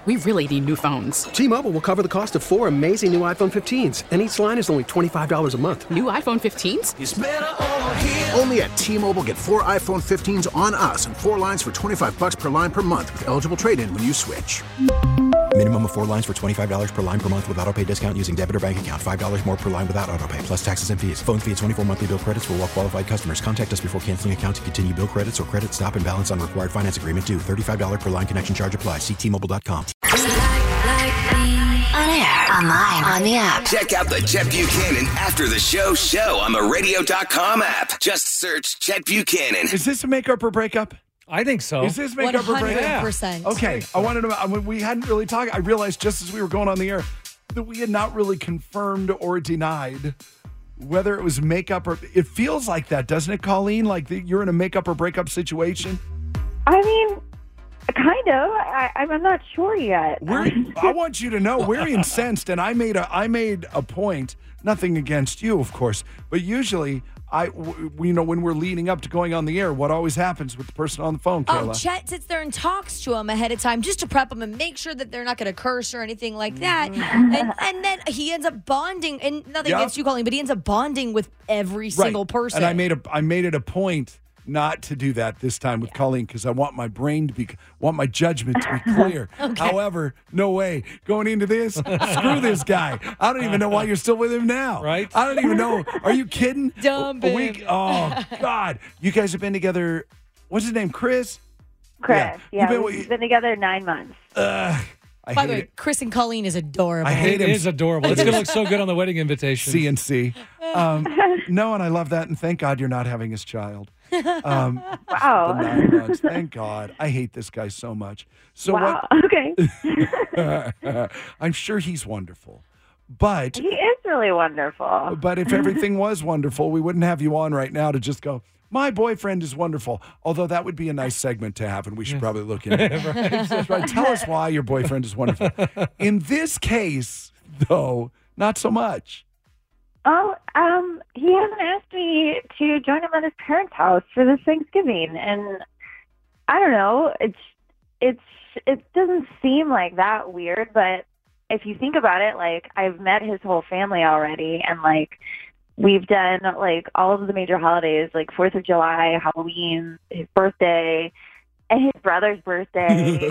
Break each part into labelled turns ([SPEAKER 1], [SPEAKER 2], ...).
[SPEAKER 1] We really need new phones.
[SPEAKER 2] T-Mobile will cover the cost of 4 amazing new iPhone 15s, and each line is only $25 a month.
[SPEAKER 1] New iPhone 15s?
[SPEAKER 3] It's better over here.
[SPEAKER 4] Only at T-Mobile, get 4 iPhone 15s on us and 4 lines for $25 per line per month with eligible trade-in when you switch.
[SPEAKER 5] Minimum of 4 lines for $25 per line per month with autopay discount using debit or bank account. $5 more per line without autopay, plus taxes and fees. Phone fee at 24 monthly bill credits for well-qualified customers. Contact us before canceling account to continue bill credits or credit stop and balance on required finance agreement due. $35 per line connection charge applies. See T-Mobile.com.
[SPEAKER 6] On air, online, on the app.
[SPEAKER 7] Check out the Chet Buchanan After the Show on the radio.com app. Just search Chet Buchanan.
[SPEAKER 8] Is this a makeup or breakup?
[SPEAKER 9] I think so.
[SPEAKER 8] Is this makeup or breakup?
[SPEAKER 10] 100%.
[SPEAKER 8] Okay, I wanted to. We hadn't really talked. I realized just as we were going on the air that we had not really confirmed or denied whether it was makeup or. It feels like that, doesn't it, Colleen? Like you're in a makeup or breakup situation.
[SPEAKER 11] I mean, kind of. I'm not sure yet.
[SPEAKER 8] I want you to know we're incensed, and I made a point. Nothing against you, of course, but usually. When we're leading up to going on the air, what always happens with the person on the phone, Kayla?
[SPEAKER 10] Oh, Chet sits there and talks to him ahead of time just to prep him and make sure that they're not going to curse or anything like that. And then he ends up bonding, and nothing against you, Colleen, but he ends up bonding with every single person.
[SPEAKER 8] And I made it a point not to do that this time with Colleen because I want my brain want my judgment to be clear.
[SPEAKER 10] Okay.
[SPEAKER 8] However, no way. Going into this, screw this guy. I don't even know why you're still with him now.
[SPEAKER 9] Right?
[SPEAKER 8] I don't even know. Are you kidding?
[SPEAKER 10] Dump him.
[SPEAKER 8] Oh, God. You guys have been together, what's his name, Chris?
[SPEAKER 11] Chris,
[SPEAKER 8] Yeah.
[SPEAKER 11] We've been together 9 months.
[SPEAKER 10] By the way, Chris and Colleen is adorable.
[SPEAKER 8] I hate
[SPEAKER 9] It
[SPEAKER 8] him.
[SPEAKER 9] is adorable. It's going to look so good on the wedding invitation.
[SPEAKER 8] CNC. No, and I love that. And thank God you're not having his child.
[SPEAKER 11] Wow.
[SPEAKER 8] The 9 months. Thank God. I hate this guy so much. So
[SPEAKER 11] Wow. Okay.
[SPEAKER 8] I'm sure he's wonderful. But
[SPEAKER 11] He is really wonderful.
[SPEAKER 8] But if everything was wonderful, we wouldn't have you on right now to just go, my boyfriend is wonderful. Although that would be a nice segment to have, and we should probably look into it. Right. Tell us why your boyfriend is wonderful. In this case, though, not so much.
[SPEAKER 11] Oh, he hasn't asked me to join him at his parents' house for this Thanksgiving, and I don't know. It doesn't seem like that weird, but if you think about it, like I've met his whole family already, and like we've done like all of the major holidays, like 4th of July, Halloween, his birthday, and his brother's birthday,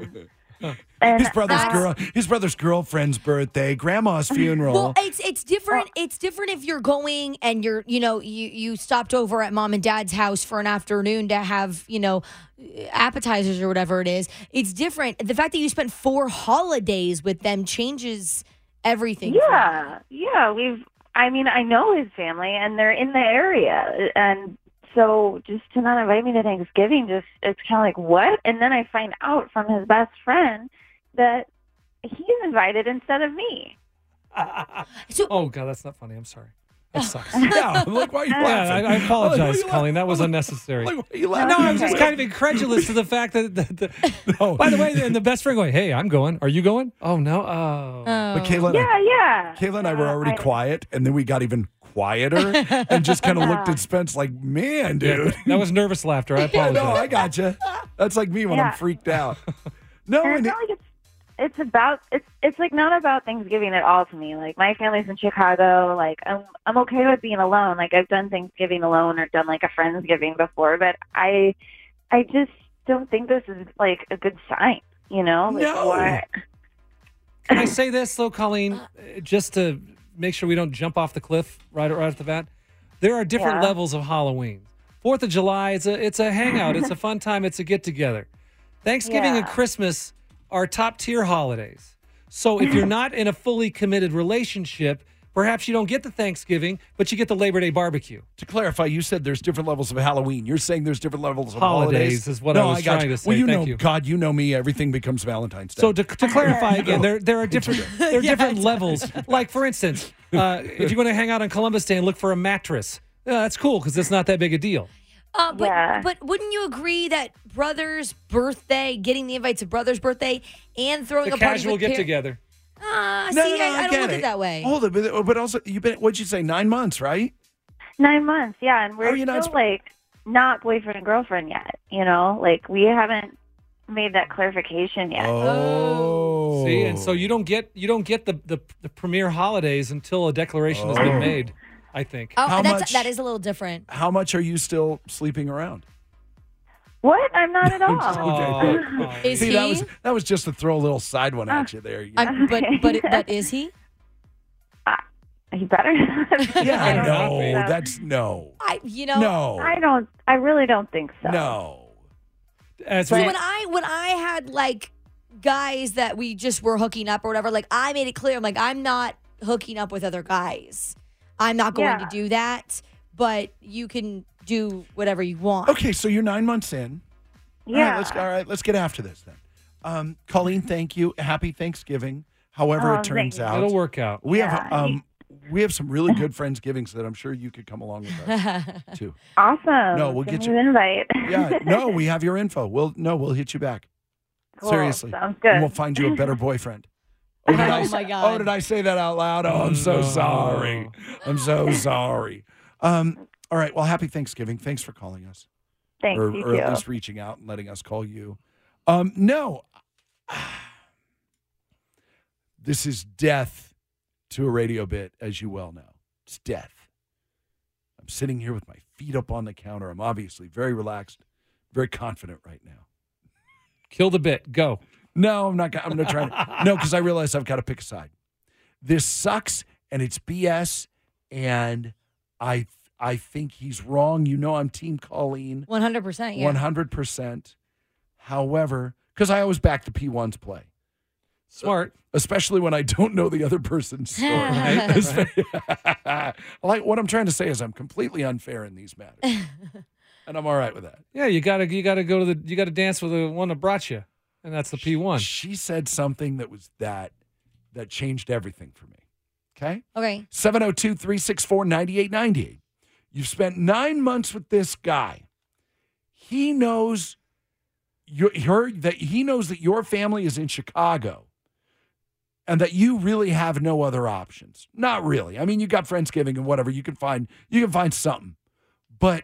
[SPEAKER 11] and
[SPEAKER 8] his brother's girlfriend's birthday, grandma's funeral.
[SPEAKER 10] Well, it's different. It's different if you're going and you stopped over at mom and dad's house for an afternoon to have, appetizers or whatever it is. It's different. The fact that you spent 4 holidays with them changes everything.
[SPEAKER 11] Yeah. I know his family, and they're in the area, and so just to not invite me to Thanksgiving, it's kind of like, what? And then I find out from his best friend that he's invited instead of me.
[SPEAKER 9] Oh, God, that's not funny. I'm sorry. That sucks.
[SPEAKER 8] Yeah, like, why are you laughing?
[SPEAKER 9] I apologize,
[SPEAKER 8] Like,
[SPEAKER 9] Colleen. That was unnecessary.
[SPEAKER 8] Like, why are you laughing?
[SPEAKER 9] No, I was just kind of incredulous to the fact that
[SPEAKER 8] No.
[SPEAKER 9] By the way, and the best friend going, hey, I'm going. Are you going? Oh, no. Oh.
[SPEAKER 8] But Kayla and I were already quiet, and then we got even quieter and just kind of looked at Spence like, man, dude.
[SPEAKER 9] Yeah, that was nervous laughter. I apologize.
[SPEAKER 8] No, I gotcha. That's like me when I'm freaked out. No,
[SPEAKER 11] And it's not like it's like not about Thanksgiving at all to me. Like my family's in Chicago. Like I'm okay with being alone. Like I've done Thanksgiving alone or done like a Friendsgiving before, but I just don't think this is like a good sign. Like,
[SPEAKER 8] No.
[SPEAKER 11] what?
[SPEAKER 9] Can I say this, though, Colleen, just to make sure we don't jump off the cliff right off the bat? There are different levels of Halloween. 4th of July, it's a hangout. It's a fun time. It's a get-together. Thanksgiving and Christmas are top-tier holidays. So if you're not in a fully committed relationship, perhaps you don't get the Thanksgiving, but you get the Labor Day barbecue.
[SPEAKER 8] To clarify, you said there's different levels of Halloween. You're saying there's different levels of
[SPEAKER 9] holidays is what I was
[SPEAKER 8] got
[SPEAKER 9] trying
[SPEAKER 8] you.
[SPEAKER 9] to say.
[SPEAKER 8] Well,
[SPEAKER 9] Thank you.
[SPEAKER 8] God, you know me. Everything becomes Valentine's Day.
[SPEAKER 9] So to clarify again, there are different different levels. Like, for instance, if you're going to hang out on Columbus Day and look for a mattress, that's cool because it's not that big a deal.
[SPEAKER 10] But wouldn't you agree that brother's birthday, getting the invite to brother's birthday, and throwing
[SPEAKER 9] The
[SPEAKER 10] a party
[SPEAKER 9] casual
[SPEAKER 10] with
[SPEAKER 9] get together.
[SPEAKER 10] I don't look at it that way.
[SPEAKER 8] Hold it, but also you've been. What'd you say? 9 months, right?
[SPEAKER 11] 9 months, yeah, and we're
[SPEAKER 8] you not
[SPEAKER 11] still like not boyfriend and girlfriend yet. Like we haven't made that clarification yet.
[SPEAKER 8] Oh,
[SPEAKER 9] See, and so you don't get the premier holidays until a declaration has been made. I think.
[SPEAKER 10] Oh, that is a little different.
[SPEAKER 8] How much are you still sleeping around?
[SPEAKER 11] What? I'm not at all.
[SPEAKER 10] Is
[SPEAKER 8] See,
[SPEAKER 10] he?
[SPEAKER 8] that was just to throw a little side one at you there.
[SPEAKER 10] But is he?
[SPEAKER 11] He better.
[SPEAKER 8] Yeah, no, that's no. No.
[SPEAKER 11] I really don't think so.
[SPEAKER 8] No.
[SPEAKER 10] So when I had like guys that we just were hooking up or whatever, like I made it clear, I'm like, I'm not hooking up with other guys. I'm not going to do that, but you can do whatever you want.
[SPEAKER 8] Okay, so you're 9 months in.
[SPEAKER 11] Yeah.
[SPEAKER 8] All right, let's get after this then. Colleen, thank you. Happy Thanksgiving. However it turns out.
[SPEAKER 9] It'll work out.
[SPEAKER 8] We have some really good Friendsgivings that I'm sure you could come along with us too.
[SPEAKER 11] Awesome.
[SPEAKER 8] No, we'll get you
[SPEAKER 11] an invite.
[SPEAKER 8] Yeah, no, we have your info. We'll hit you back.
[SPEAKER 11] Cool.
[SPEAKER 8] Seriously.
[SPEAKER 11] Sounds good.
[SPEAKER 8] And we'll find you a better boyfriend. Oh,
[SPEAKER 10] my God.
[SPEAKER 8] Oh, did I say that out loud? Oh, I'm so sorry. I'm so sorry. All right. Well, happy Thanksgiving. Thanks for calling us.
[SPEAKER 11] Thanks,
[SPEAKER 8] or
[SPEAKER 11] you
[SPEAKER 8] at
[SPEAKER 11] too.
[SPEAKER 8] least reaching out and letting us call you. No. This is death to a radio bit, as you well know. It's death. I'm sitting here with my feet up on the counter. I'm obviously very relaxed, very confident right now.
[SPEAKER 9] Kill the bit. Go.
[SPEAKER 8] No, I'm not. I'm going to try to. No, because I realize I've got to pick a side. This sucks, and it's BS, and I think he's wrong. You know I'm Team Colleen.
[SPEAKER 10] 100%, yeah.
[SPEAKER 8] 100%. However, because I always back the P1's play.
[SPEAKER 9] Smart.
[SPEAKER 8] Especially when I don't know the other person's story. Like what I'm trying to say is I'm completely unfair in these matters. And I'm all right with that.
[SPEAKER 9] Yeah, you gotta dance with the one that brought you. And that's the P1.
[SPEAKER 8] She said something that changed everything for me. Okay?
[SPEAKER 10] Okay.
[SPEAKER 8] 702-364-9898. You've spent 9 months with this guy. He knows he knows that your family is in Chicago and that you really have no other options. Not really. I mean, you got Friendsgiving and whatever. You can find something. But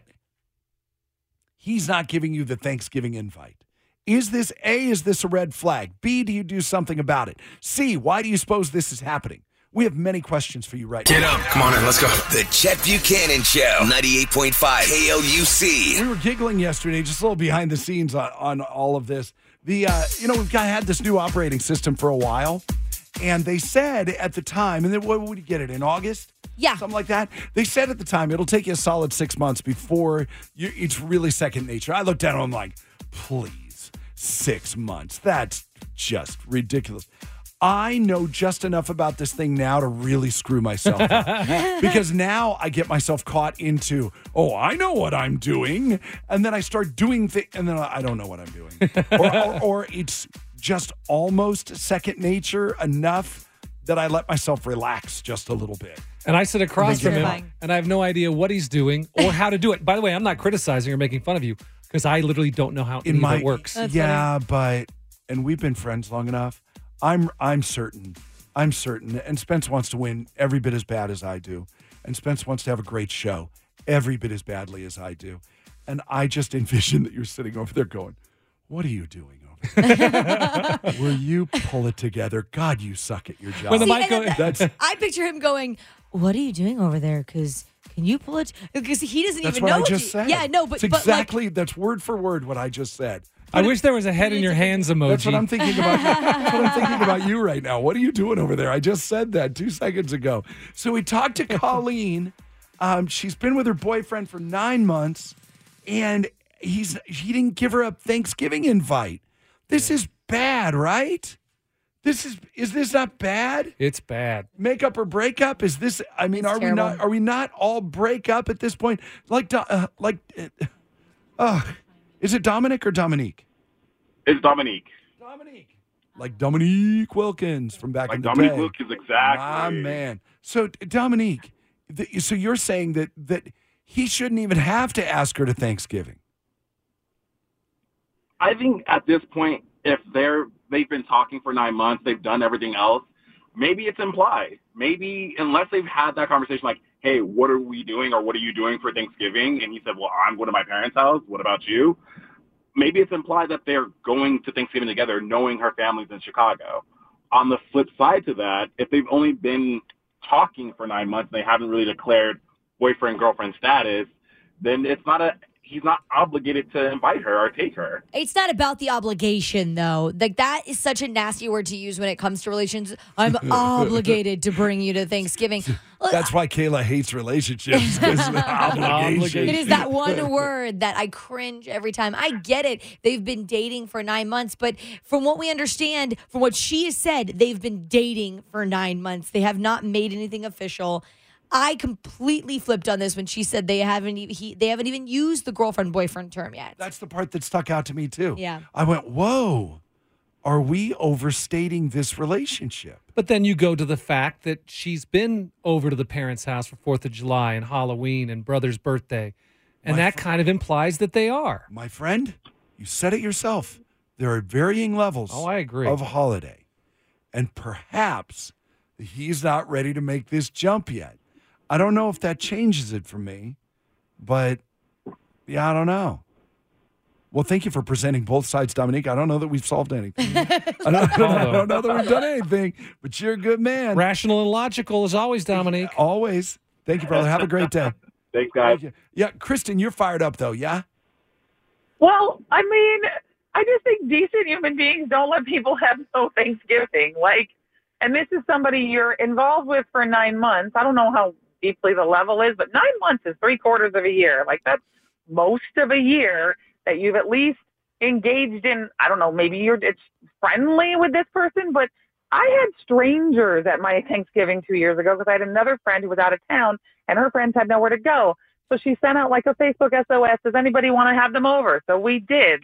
[SPEAKER 8] he's not giving you the Thanksgiving invite. Is this a red flag? B, do you do something about it? C, why do you suppose this is happening? We have many questions for you right now.
[SPEAKER 7] Get up. Come on in. Let's go. The Chet Buchanan Show. 98.5 KLUC.
[SPEAKER 8] We were giggling yesterday, just a little behind the scenes on all of this. We've had this new operating system for a while, and they said at the time, and then what would you get it in August?
[SPEAKER 10] Yeah.
[SPEAKER 8] Something like that. They said at the time, it'll take you a solid 6 months before it's really second nature. I looked at it and I'm like, please, 6 months. That's just ridiculous. I know just enough about this thing now to really screw myself up. Because now I get myself caught into, I know what I'm doing. And then I start doing things, and then I don't know what I'm doing. or it's just almost second nature enough that I let myself relax just a little bit.
[SPEAKER 9] And I sit across from him, and I have no idea what he's doing or how to do it. By the way, I'm not criticizing or making fun of you, because I literally don't know how it works.
[SPEAKER 8] Yeah, and we've been friends long enough. I'm certain, and Spence wants to win every bit as bad as I do, and Spence wants to have a great show every bit as badly as I do, and I just envision that you're sitting over there going, what are you doing over there? Will you pull it together? God, you suck at your job.
[SPEAKER 9] When the mic
[SPEAKER 10] I picture him going, what are you doing over there? Because can you pull it? Because he doesn't
[SPEAKER 8] That's
[SPEAKER 10] even
[SPEAKER 8] what
[SPEAKER 10] know.
[SPEAKER 8] I just said.
[SPEAKER 10] Yeah, no, but
[SPEAKER 8] it's exactly, that's word for word what I just said.
[SPEAKER 9] I wish there was a head in your hands emoji.
[SPEAKER 8] That's what I'm thinking about. That's what I'm thinking about you right now. What are you doing over there? I just said that 2 seconds ago. So we talked to Colleen. She's been with her boyfriend for 9 months, and he didn't give her a Thanksgiving invite. This is bad, right? Is this not bad?
[SPEAKER 9] It's bad.
[SPEAKER 8] Makeup or breakup? Is this? I mean,
[SPEAKER 10] It's terrible.
[SPEAKER 8] Are we not all break up at this point? Is it Dominic or Dominique?
[SPEAKER 3] It's Dominique.
[SPEAKER 8] Dominique. Like Dominique Wilkins from back in the
[SPEAKER 3] Dominique
[SPEAKER 8] day.
[SPEAKER 3] Wilkins, exactly.
[SPEAKER 8] Ah, man. So, Dominique, so you're saying that he shouldn't even have to ask her to Thanksgiving?
[SPEAKER 3] I think at this point, if they've been talking for 9 months, they've done everything else, maybe it's implied. Maybe unless they've had that conversation like, hey, what are we doing or what are you doing for Thanksgiving? And he said, well, I'm going to my parents' house. What about you? Maybe it's implied that they're going to Thanksgiving together knowing her family's in Chicago. on the flip side to that, if they've only been talking for 9 months and they haven't really declared boyfriend-girlfriend status, then he's not obligated to invite her or take her.
[SPEAKER 10] It's not about the obligation, though. Like, that is such a nasty word to use when it comes to relations. I'm obligated to bring you to Thanksgiving.
[SPEAKER 8] That's why Kayla hates relationships. 'Cause obligation.
[SPEAKER 10] It is that one word that I cringe every time. I get it. They've been dating for 9 months, but from what we understand, from what she has said, they've been dating for 9 months. They have not made anything official. I completely flipped on this when she said they haven't even used the girlfriend boyfriend term yet.
[SPEAKER 8] That's the part that stuck out to me too.
[SPEAKER 10] Yeah.
[SPEAKER 8] I went, whoa, are we overstating this relationship?
[SPEAKER 9] But then you go to the fact that she's been over to the parents' house for 4th of July and Halloween and brother's birthday. And that kind of implies that they are.
[SPEAKER 8] My friend, you said it yourself. There are varying levels
[SPEAKER 9] I agree.
[SPEAKER 8] of holiday. And perhaps he's not ready to make this jump yet. I don't know if that changes it for me, but yeah, I don't know. Well, thank you for presenting both sides, Dominique. I don't know that we've solved anything. I don't know that we've done anything, but you're a good man.
[SPEAKER 9] Rational and logical as always, Dominique.
[SPEAKER 8] Always. Thank you, brother. Have a great day.
[SPEAKER 3] Thanks, guys.
[SPEAKER 8] Yeah, Kristen, you're fired up, though, yeah?
[SPEAKER 12] Well, I mean, I just think decent human beings don't let people have no Thanksgiving. And this is somebody you're involved with for 9 months. I don't know how deeply the level is, but 9 months is 3/4 of a year. That's most of a year that you've at least engaged in. I don't know, maybe it's friendly with this person, but I had strangers at my Thanksgiving 2 years ago because I had another friend who was out of town and her friends had nowhere to go. So she sent out a Facebook SOS, does anybody want to have them over? So we did.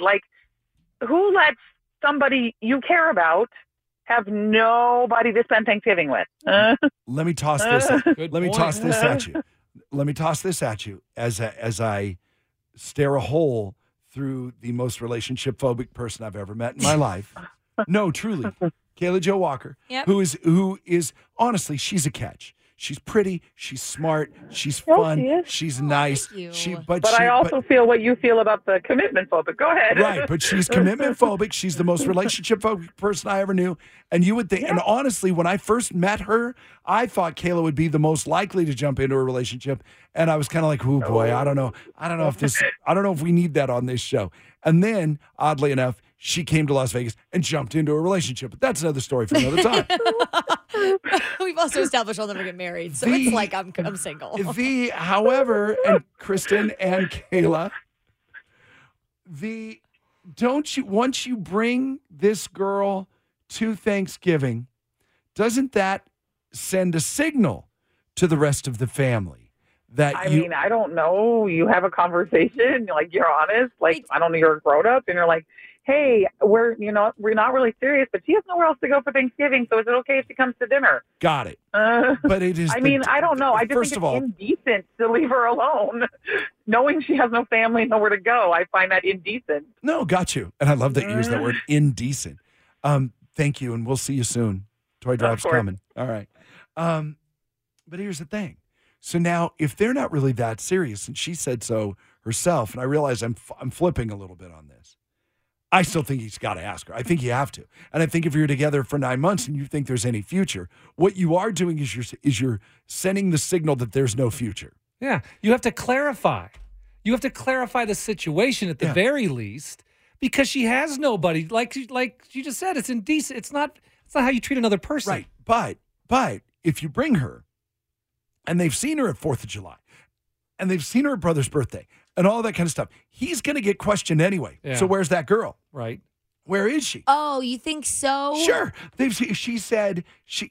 [SPEAKER 12] Who lets somebody you care about have nobody to spend Thanksgiving with?
[SPEAKER 8] Let me toss this. Toss this at you. Let me toss this at you as I stare a hole through the most relationship phobic person I've ever met in my life. No, truly, Kayla Jo Walker,
[SPEAKER 10] Yep.
[SPEAKER 8] who is honestly, she's a catch. She's pretty. She's smart. She's fun. She's nice.
[SPEAKER 12] But I also feel what you feel about the commitment phobic. Go ahead.
[SPEAKER 8] Right, but she's commitment phobic. She's the most relationship phobic person I ever knew. And you would think, and honestly, when I first met her, I thought Kayla would be the most likely to jump into a relationship. And I was kind of like, oh boy, I don't know if we need that on this show. And then, oddly enough, she came to Las Vegas and jumped into a relationship. But that's another story for another time.
[SPEAKER 10] We've also established I'll never get married, so it's like I'm single.
[SPEAKER 8] However, and Kristen and Kayla, once you bring this girl to Thanksgiving, doesn't that send a signal to the rest of the family that
[SPEAKER 12] I mean, I don't know. You have a conversation, you're honest. I don't know, you're a grown up, and you're like, hey, we're not really serious, but she has nowhere else to go for Thanksgiving, so is it okay if she comes to dinner?
[SPEAKER 8] Got it. But it is.
[SPEAKER 12] I don't know. I just think it's indecent to leave her alone, knowing she has no family, nowhere to go. I find that indecent.
[SPEAKER 8] No, got you. And I love that you use that word, indecent. Thank you, and we'll see you soon. Toy Drop's coming. All right. But here's the thing. So now, if they're not really that serious, and she said so herself, and I realize I'm flipping a little bit on this, I still think he's got to ask her. I think you have to. And I think if you're together for 9 months and you think there's any future, what you are doing is you're sending the signal that there's no future.
[SPEAKER 9] Yeah. You have to clarify. You have to clarify the situation at the very least, because she has nobody. Like you just said, it's indecent. It's not how you treat another person.
[SPEAKER 8] Right. But if you bring her and they've seen her at 4th of July and they've seen her at brother's birthday and all that kind of stuff, he's going to get questioned anyway. Yeah. So where's that girl?
[SPEAKER 9] Right.
[SPEAKER 8] Where is she?
[SPEAKER 10] Oh, you think so?
[SPEAKER 8] Sure. She said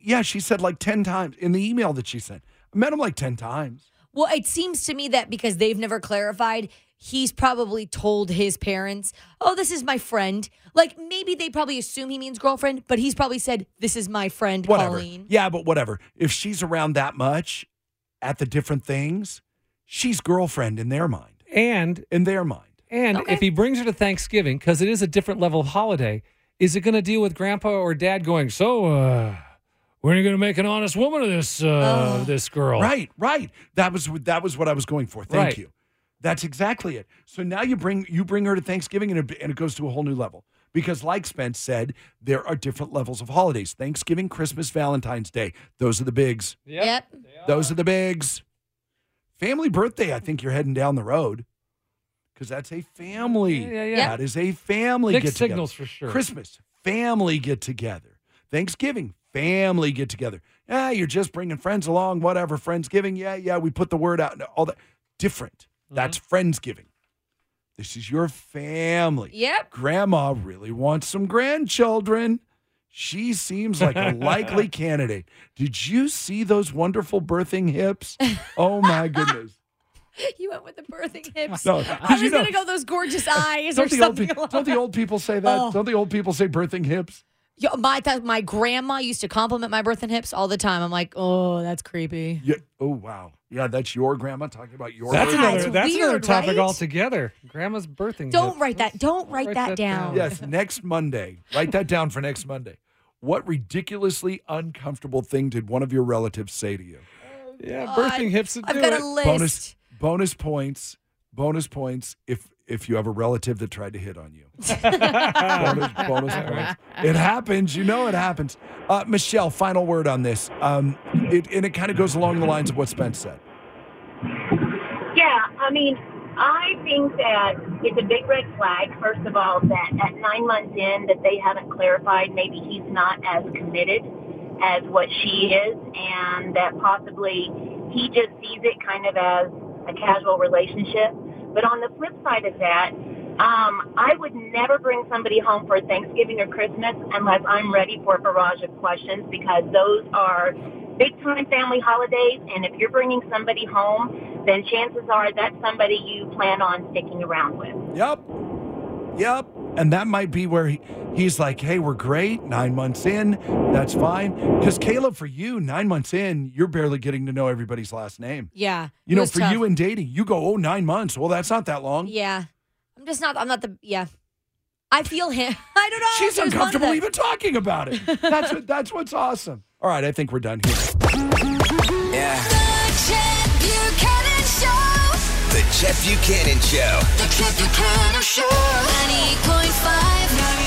[SPEAKER 8] 10 times in the email that she sent. I met him 10 times.
[SPEAKER 10] Well, it seems to me that because they've never clarified, he's probably told his parents, oh, this is my friend. Maybe they probably assume he means girlfriend, but he's probably said, this is my friend, Colleen.
[SPEAKER 8] Yeah, but whatever. If she's around that much at the different things, she's girlfriend in their mind.
[SPEAKER 9] And
[SPEAKER 10] Okay.
[SPEAKER 9] if he brings her to Thanksgiving, because it is a different level of holiday, is it going to deal with grandpa or dad going, so when are you going to make an honest woman of this girl?
[SPEAKER 8] Right. That was what I was going for. Thank you. That's exactly it. So now you bring her to Thanksgiving and it goes to a whole new level. Because like Spence said, there are different levels of holidays. Thanksgiving, Christmas, Valentine's Day. Those are the bigs.
[SPEAKER 10] Yep.
[SPEAKER 8] Those are the bigs. Family birthday, I think you're heading down the road. Because that's a family.
[SPEAKER 9] Yeah.
[SPEAKER 8] That is a family
[SPEAKER 9] Mixed
[SPEAKER 8] get-together.
[SPEAKER 9] signals for sure.
[SPEAKER 8] Christmas, family get-together. Thanksgiving, family get-together. Yeah, you're just bringing friends along, whatever. Friendsgiving, yeah, we put the word out. All that. Different. That's Friendsgiving. This is your family.
[SPEAKER 10] Yep.
[SPEAKER 8] Grandma really wants some grandchildren. She seems like a likely candidate. Did you see those wonderful birthing hips? Oh, my goodness.
[SPEAKER 10] You went with the birthing hips.
[SPEAKER 8] No,
[SPEAKER 10] I was going to go those gorgeous eyes or something.
[SPEAKER 8] Don't the old people say that?
[SPEAKER 10] Oh.
[SPEAKER 8] Don't the old people say birthing hips?
[SPEAKER 10] Yo, my grandma used to compliment my birthing hips all the time. I'm like, oh, that's creepy.
[SPEAKER 8] Yeah. Oh, wow. Yeah, that's your grandma talking about your
[SPEAKER 9] That's
[SPEAKER 8] birthing
[SPEAKER 9] another
[SPEAKER 10] weird,
[SPEAKER 9] topic
[SPEAKER 10] right?
[SPEAKER 9] altogether. Grandma's birthing.
[SPEAKER 10] Don't
[SPEAKER 9] hips.
[SPEAKER 10] write that. Don't write that down.
[SPEAKER 8] Yes, next Monday. Write that down for next Monday. What ridiculously uncomfortable thing did one of your relatives say to you?
[SPEAKER 9] Yeah, birthing hips.
[SPEAKER 10] I've got a list.
[SPEAKER 8] Bonus points if you have a relative that tried to hit on you. bonus points. It happens. You know it happens. Michelle, final word on this. It kind of goes along the lines of what Spence said.
[SPEAKER 13] Yeah, I mean, I think that it's a big red flag, first of all, that at 9 months in that they haven't clarified maybe he's not as committed as what she is, and that possibly he just sees it kind of as a casual relationship. But on the flip side of that, I would never bring somebody home for Thanksgiving or Christmas unless I'm ready for a barrage of questions, because those are big-time family holidays, and if you're bringing somebody home, then chances are that's somebody you plan on sticking around with.
[SPEAKER 8] Yep. And that might be where he's like, hey, we're great. 9 months in, that's fine. Because Caleb, for you, 9 months in, you're barely getting to know everybody's last name.
[SPEAKER 10] Yeah.
[SPEAKER 8] You know, for you in dating, you go, 9 months. Well, that's not that long.
[SPEAKER 10] Yeah. I feel him. I don't know.
[SPEAKER 8] She's uncomfortable even talking about it. That's what's awesome. All right, I think we're done here.
[SPEAKER 7] Yeah. The Chet Buchanan Show.
[SPEAKER 6] The Chet Buchanan Show. 98.5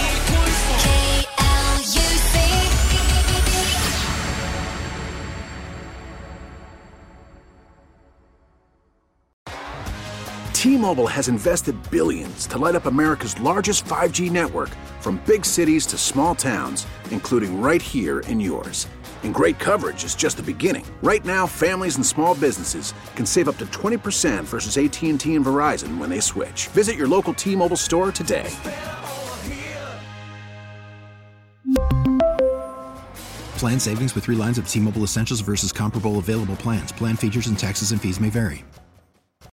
[SPEAKER 6] KLUC.
[SPEAKER 4] T-Mobile has invested billions to light up America's largest 5G network, from big cities to small towns, including right here in yours. And great coverage is just the beginning. Right now, families and small businesses can save up to 20% versus AT&T and Verizon when they switch. Visit your local T-Mobile store today.
[SPEAKER 5] Plan savings with 3 lines of T-Mobile Essentials versus comparable available plans. Plan features and taxes and fees may vary.